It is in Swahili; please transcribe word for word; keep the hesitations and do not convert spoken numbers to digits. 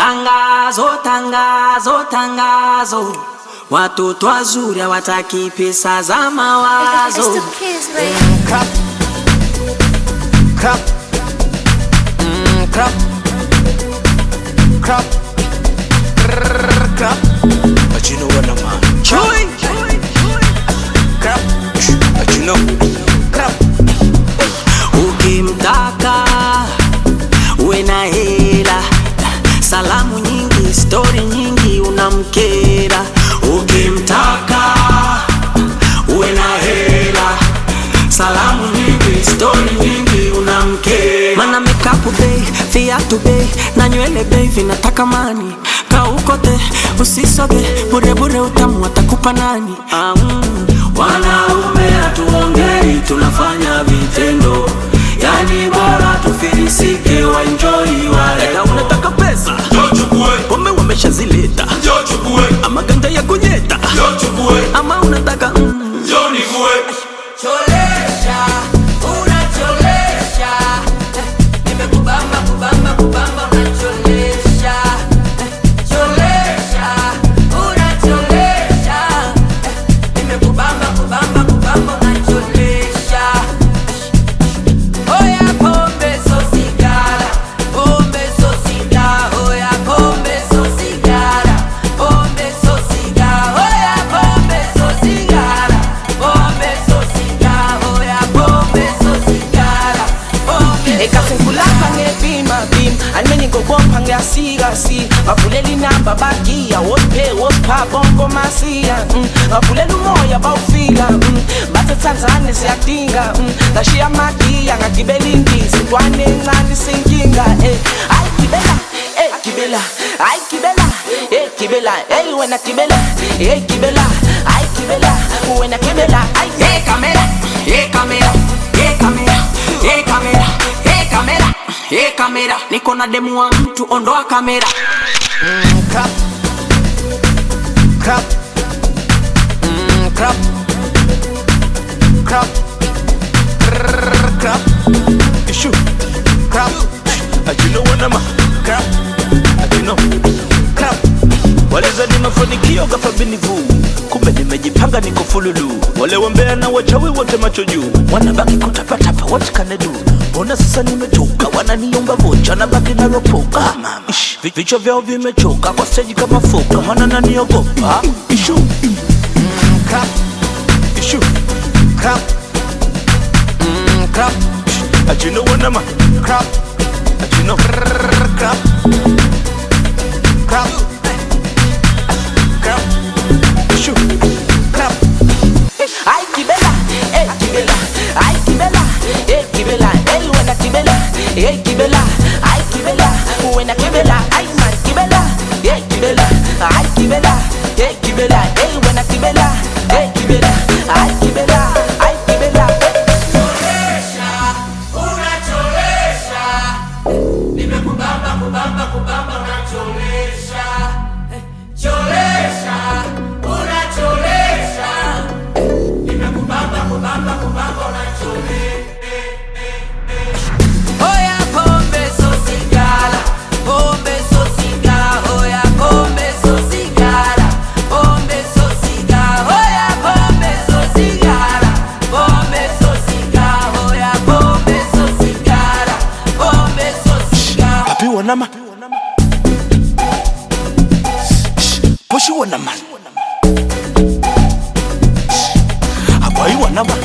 Tangazo, tangazo, tangazo, watoto wazuri hawataki pesa za mawazo. Mm, crap, crap, mm, crap, crap, crap. But you know what I'm on. Chui, Crap, But you know. crap. ukimtaka uwe na hela, salamu nyingi, story nyingi, unamkera. Ukimtaka uwe na hela, salamu nyingi, story nyingi, unamkera. Mana makeup bei, viatu bei, na nywele bei, vinataka mani. Kaukote, usisoge, bure bure utamu atakupa nani? Ah, mm. Wanaume hatuongei, tunafanya vitendo. Yani bora tufilisike, wa enjoy wale. Eda unataka pesa? Njoo chukue. Pombe wameshazileta. Njoo chukue. Ama ganja ya kunyeta. Njoo chukue. Ama unataka mm. Njoo nikue. Cholesha, unacholesha. Nimekubamba, kubamba, kubamba, unacholesha. Cholesha, unacholesha. Nimekubamba, kubamba, kubamba, unacholesha. Oya pombe so sigara, pombe so sigara. Oya pombe so sigara, pombe so sigara. Oya pombe so sigara, pombe so sigara. Oya pombe so sigara, pombe. Ekasenkulapha ngebima bim almenye ngobopha ngiyasika si ngavulela inamba bagiya wosiphe wosipha bonke masiya ngavulela umoya bawufika bathe Tanzania siyadinga ngashiya magiya ngagibela indizi intwane encane sinkinga eh ayi gibela eh gibela ayi gibela eh gibela eh wena gibela eh gibela ayi gibela wena gibela ayi Hey kamera, hey kamera, hey kamera, hey kamera, hey kamera, hey kamera. Niko na demu wa mtu, ondoa kamera. Mm, crap, crap, mm, crap, crap, crap, Issue. crap, But you know what I'm on. crap, But you know. crap. Waliza ni mafanikio ghafla binivu, kumbe nimejipanga niko fululu. Wale wambea na wachawi wote macho juu, wanabaki kutapatapa, what can I do? Ona sasa nimechoka, wananiomba vocha, nabaki na ropoka. Ish, vi- vichwa vyao vimechoka, kwa stage kama foka, wana naniogopa. Issue. Mm, crap, Issue. crap, mm, crap, But you know what I'm on. crap, But you know. crap, crap, crap, Issue. crap. Ay kibela, eh kibela, ay kibela, eh kibela, eh wena kibela, eh kibela, ay kibela, wena kibela, ay man kibela, eh kibela, ay kibela, eh kibela, eh wena kibela, eh kibela, ay kibela, ay kibela. Cholesha, unacholesha. Nimekubamba, kubamba, kubamba, unacholesha. Cholesha, unacholesha. Nimekubamba, kubamba, kubamba, unacholesha. Oya pombe so sigara, pombe so sigara. Oya pombe so sigara, pombe so sigara. Oya pombe so sigara, pombe so sigara. Oya pombe so sigara, pombe so sigara. Papi wanama. Pushi wanama. Abai wanama.